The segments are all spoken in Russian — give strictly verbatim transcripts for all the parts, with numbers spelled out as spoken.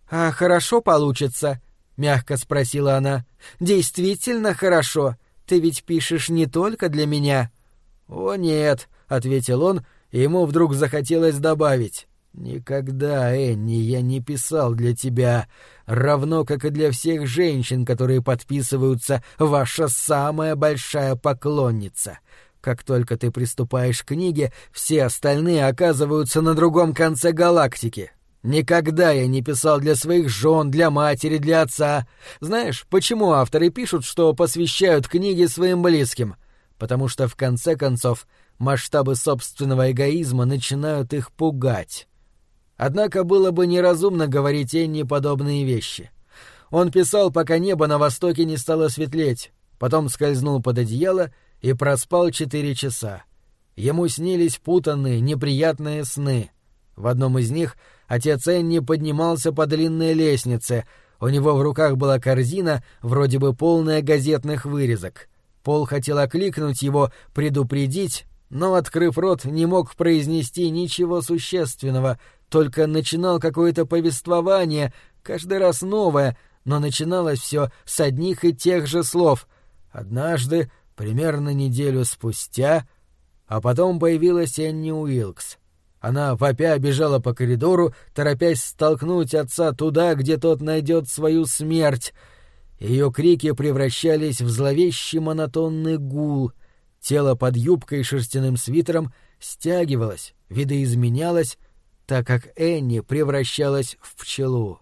«А хорошо получится?» — мягко спросила она. «Действительно хорошо? Ты ведь пишешь не только для меня». «О, нет», — ответил он, и ему вдруг захотелось добавить. «Никогда, Энни, я не писал для тебя, равно как и для всех женщин, которые подписываются «Ваша самая большая поклонница». Как только ты приступаешь к книге, все остальные оказываются на другом конце галактики. Никогда я не писал для своих жен, для матери, для отца. Знаешь, почему авторы пишут, что посвящают книги своим близким? Потому что, в конце концов, масштабы собственного эгоизма начинают их пугать». Однако было бы неразумно говорить Энни подобные вещи. Он писал, пока небо на востоке не стало светлеть, потом скользнул под одеяло и проспал четыре часа. Ему снились путанные, неприятные сны. В одном из них отец Энни поднимался по длинной лестнице, у него в руках была корзина, вроде бы полная газетных вырезок. Пол хотел окликнуть его, предупредить, но, открыв рот, не мог произнести ничего существенного, только начинал какое-то повествование, каждый раз новое, но начиналось все с одних и тех же слов. Однажды, примерно неделю спустя, а потом появилась Энни Уилкс. Она вопя бежала по коридору, торопясь столкнуть отца туда, где тот найдет свою смерть. Ее крики превращались в зловещий монотонный гул. Тело под юбкой и шерстяным свитером стягивалось, видоизменялось, так как Энни превращалась в пчелу.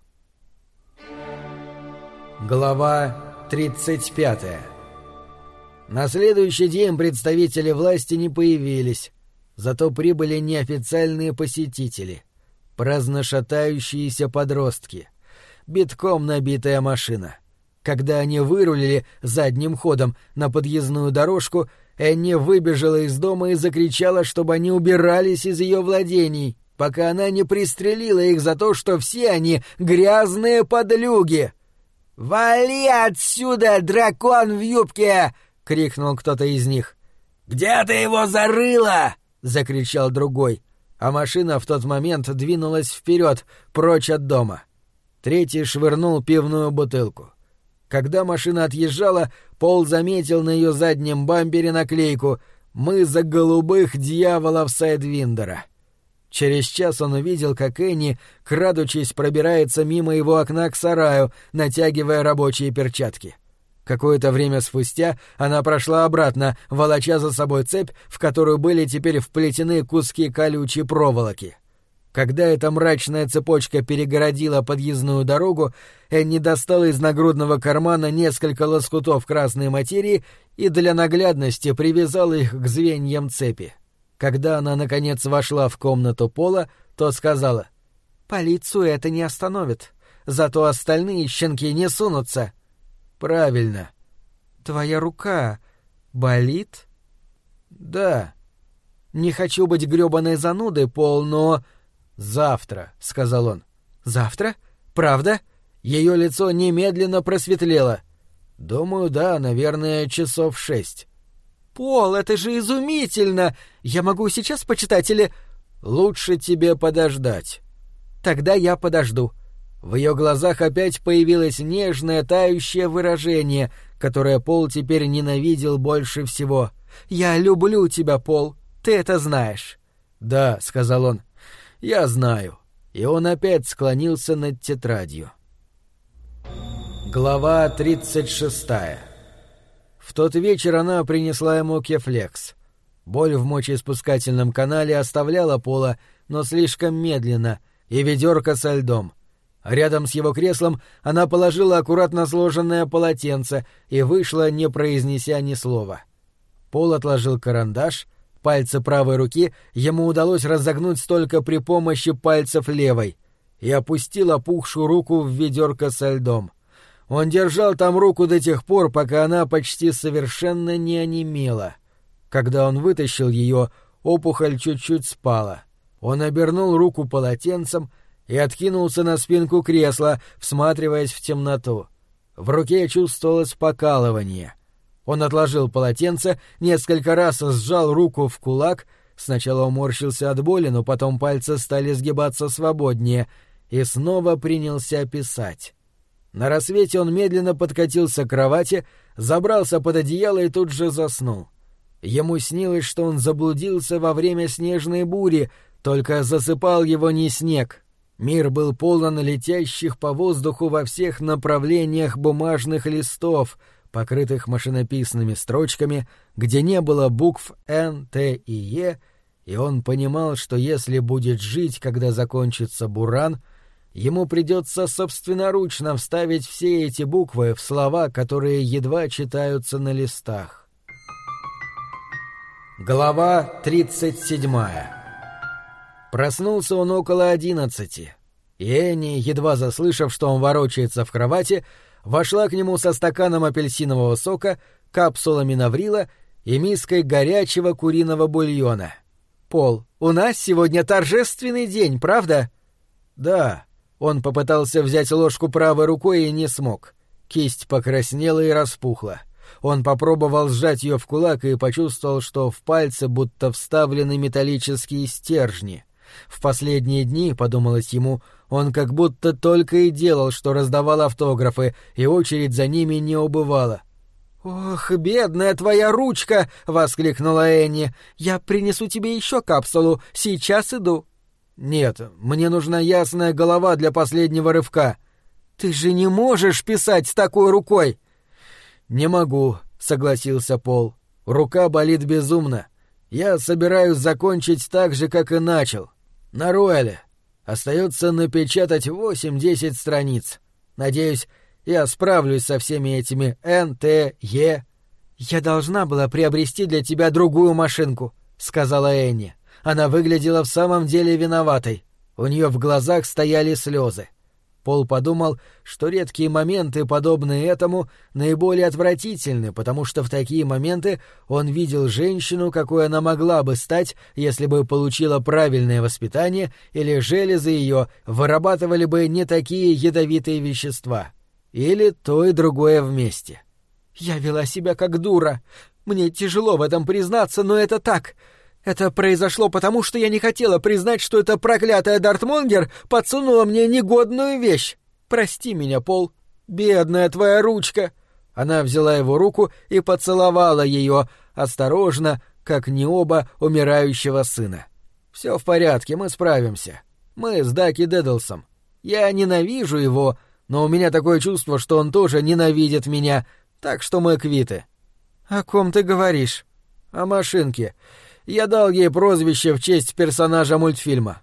Глава тридцать пятая. На следующий день представители власти не появились, зато прибыли неофициальные посетители, праздно шатающиеся подростки, битком набитая машина. Когда они вырулили задним ходом на подъездную дорожку, Энни выбежала из дома и закричала, чтобы они убирались из ее владений, пока она не пристрелила их за то, что все они грязные подлюги. «Вали отсюда, дракон в юбке!» — крикнул кто-то из них. «Где ты его зарыла?» — закричал другой, а машина в тот момент двинулась вперед, прочь от дома. Третий швырнул пивную бутылку. Когда машина отъезжала, Пол заметил на ее заднем бампере наклейку «Мы за голубых дьяволов Сайдвиндера». Через час он увидел, как Энни, крадучись, пробирается мимо его окна к сараю, натягивая рабочие перчатки. Какое-то время спустя она прошла обратно, волоча за собой цепь, в которую были теперь вплетены куски колючей проволоки. Когда эта мрачная цепочка перегородила подъездную дорогу, Энни достала из нагрудного кармана несколько лоскутов красной материи и для наглядности привязала их к звеньям цепи. Когда она, наконец, вошла в комнату Пола, то сказала: «Полицию это не остановит, зато остальные щенки не сунутся». «Правильно». «Твоя рука болит?» «Да». «Не хочу быть грёбаной занудой, Пол, но...» «Завтра», — сказал он. «Завтра? Правда?» Ее лицо немедленно просветлело. «Думаю, да, наверное, часов шесть». «Пол, это же изумительно! Я могу сейчас почитать или...» «Лучше тебе подождать». «Тогда я подожду». В ее глазах опять появилось нежное тающее выражение, которое Пол теперь ненавидел больше всего. «Я люблю тебя, Пол, ты это знаешь». «Да», — сказал он, — «я знаю». И он опять склонился над тетрадью. Глава тридцать шестая. В тот вечер она принесла ему кефлекс. Боль в мочеиспускательном канале оставляла Пола, но слишком медленно, и ведерко со льдом. Рядом с его креслом она положила аккуратно сложенное полотенце и вышла, не произнеся ни слова. Пол отложил карандаш, пальцы правой руки ему удалось разогнуть только при помощи пальцев левой, и опустил опухшую руку в ведерко со льдом. Он держал там руку до тех пор, пока она почти совершенно не онемела. Когда он вытащил ее, опухоль чуть-чуть спала. Он обернул руку полотенцем и откинулся на спинку кресла, всматриваясь в темноту. В руке чувствовалось покалывание. Он отложил полотенце, несколько раз сжал руку в кулак, сначала уморщился от боли, но потом пальцы стали сгибаться свободнее, и снова принялся писать. На рассвете он медленно подкатился к кровати, забрался под одеяло и тут же заснул. Ему снилось, что он заблудился во время снежной бури, только засыпал его не снег. Мир был полон летящих по воздуху во всех направлениях бумажных листов, покрытых машинописными строчками, где не было букв «Н», «Т» и «Е», и он понимал, что если будет жить, когда закончится буран, ему придется собственноручно вставить все эти буквы в слова, которые едва читаются на листах. Глава тридцать седьмая. Проснулся он около одиннадцати, и Энни, едва заслышав, что он ворочается в кровати, вошла к нему со стаканом апельсинового сока, капсулами наврила и миской горячего куриного бульона. «Пол, у нас сегодня торжественный день, правда?» «Да». Он попытался взять ложку правой рукой и не смог. Кисть покраснела и распухла. Он попробовал сжать ее в кулак и почувствовал, что в пальцы будто вставлены металлические стержни. В последние дни, подумалось ему, он как будто только и делал, что раздавал автографы, и очередь за ними не убывала. «Ох, бедная твоя ручка!» — воскликнула Энни. «Я принесу тебе еще капсулу. Сейчас иду». «Нет, мне нужна ясная голова для последнего рывка». «Ты же не можешь писать с такой рукой!» «Не могу», — согласился Пол. «Рука болит безумно. Я собираюсь закончить так же, как и начал. На Рояле. Остается напечатать восемь-десять страниц. Надеюсь, я справлюсь со всеми этими «Н», «Т», «Е». «Я должна была приобрести для тебя другую машинку», — сказала Энни. Она выглядела в самом деле виноватой. У нее в глазах стояли слезы. Пол подумал, что редкие моменты, подобные этому, наиболее отвратительны, потому что в такие моменты он видел женщину, какой она могла бы стать, если бы получила правильное воспитание, или железы ее вырабатывали бы не такие ядовитые вещества. Или то и другое вместе. «Я вела себя как дура. Мне тяжело в этом признаться, но это так. Это произошло потому, что я не хотела признать, что эта проклятая Дартмонгер подсунула мне негодную вещь. Прости меня, Пол. Бедная твоя ручка». Она взяла его руку и поцеловала ее, осторожно, как не оба умирающего сына. «Все в порядке, мы справимся. Мы с Даки Дэддлсом. Я ненавижу его, но у меня такое чувство, что он тоже ненавидит меня, так что мы квиты». «О ком ты говоришь?» «О машинке. Я дал ей прозвище в честь персонажа мультфильма».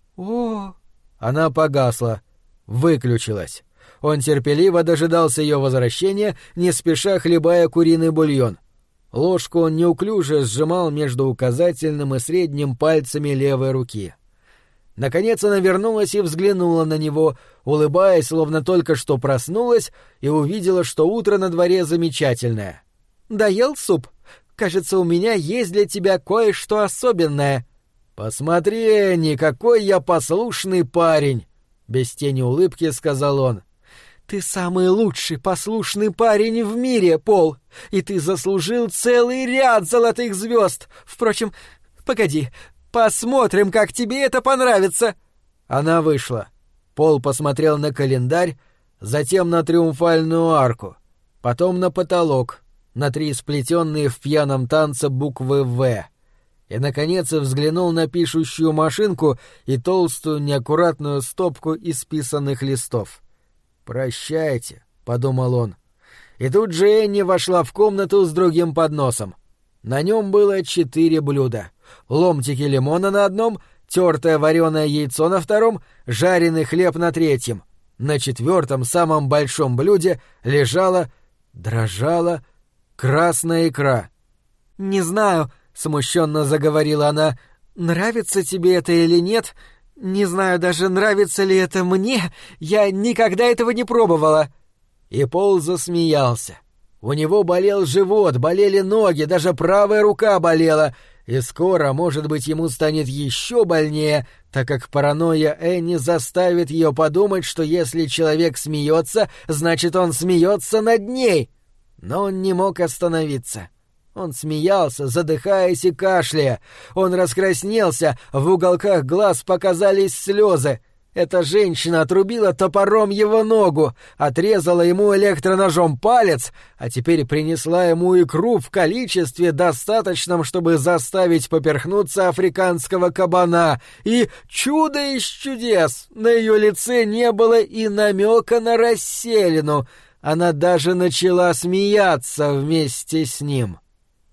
«О!» Она погасла, выключилась. Он терпеливо дожидался ее возвращения, не спеша хлебая куриный бульон. Ложку он неуклюже сжимал между указательным и средним пальцами левой руки. Наконец она вернулась и взглянула на него, улыбаясь, словно только что проснулась, и увидела, что утро на дворе замечательное. «Доел суп? Кажется, у меня есть для тебя кое-что особенное». «Посмотри, Энни, какой я послушный парень!» — без тени улыбки сказал он. «Ты самый лучший послушный парень в мире, Пол, и ты заслужил целый ряд золотых звезд. Впрочем, погоди, посмотрим, как тебе это понравится». Она вышла. Пол посмотрел на календарь, затем на триумфальную арку, потом на потолок, на три сплетенные в пьяном танце буквы «В», и, наконец, взглянул на пишущую машинку и толстую неаккуратную стопку исписанных листов. «Прощайте», — подумал он. И тут же Энни вошла в комнату с другим подносом. На нем было четыре блюда. Ломтики лимона на одном, тертое вареное яйцо на втором, жареный хлеб на третьем. На четвертом, самом большом блюде лежала, дрожала красная икра. «Не знаю», — смущенно заговорила она, — «нравится тебе это или нет? Не знаю даже, нравится ли это мне. Я никогда этого не пробовала». И Пол засмеялся. У него болел живот, болели ноги, даже правая рука болела, и скоро, может быть, ему станет еще больнее, так как паранойя Энни заставит ее подумать, что если человек смеется, значит, он смеется над ней. Но он не мог остановиться. Он смеялся, задыхаясь и кашляя. Он раскраснелся, в уголках глаз показались слезы. Эта женщина отрубила топором его ногу, отрезала ему электроножом палец, а теперь принесла ему икру в количестве, достаточном, чтобы заставить поперхнуться африканского кабана. И чудо из чудес! На ее лице не было и намека на расселину. Она даже начала смеяться вместе с ним.